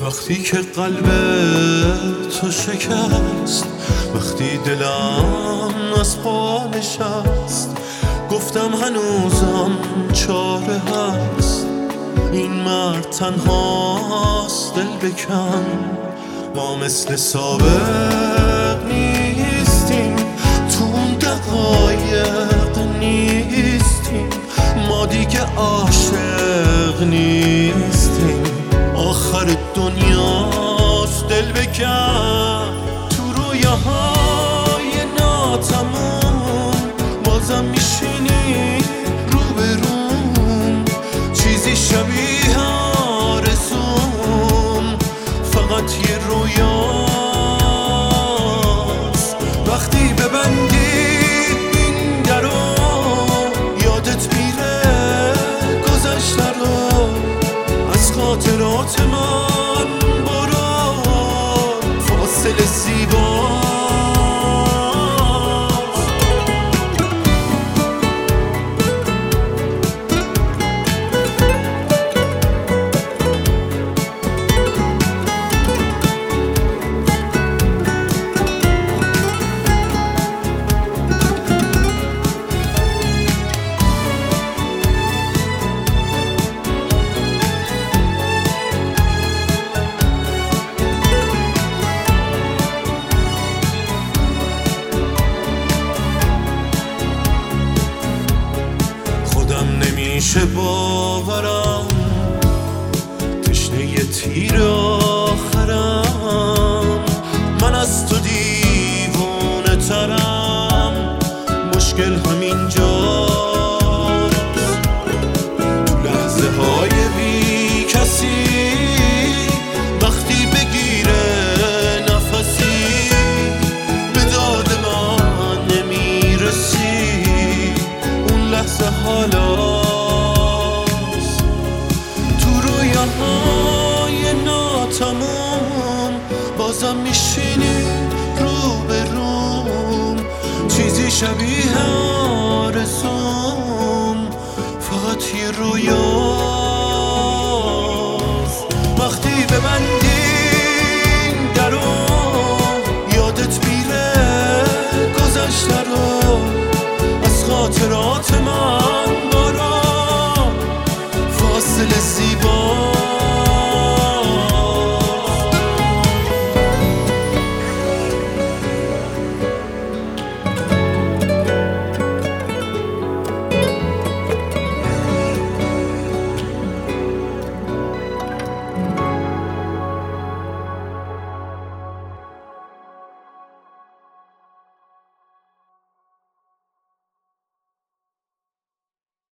وقتی که قلب تو شکست، وقتی دلم از پا نشست، گفتم هنوزم چاره هست. این مرد تنهاست دل بکن، ما مثل سابق نیستیم، تو اون دقایق نیستیم، ما دیگه عاشق نیستیم. آخر دنیاست دل بکن، تو رویاهای ناتموم بازم میشینی رو به روم، چیزی شبیه آرزوم فقط یه رویاست. وقتی ببندی این درو یادت میره گذشته رو، از خاطرات من برو فاصله زیبا. نمیشه باورم تشنه یه تیر آخرم، من از تو دیوونه ترم، مشکل همینجاست. تو لحظه های بی کسی وقتی بگیره نفسی، به داد من نمیرسی، اون لحظه حالا های ناتموم بازم میشینی رو به روم، چیزی شبیه آرزوم فقط یه رویا.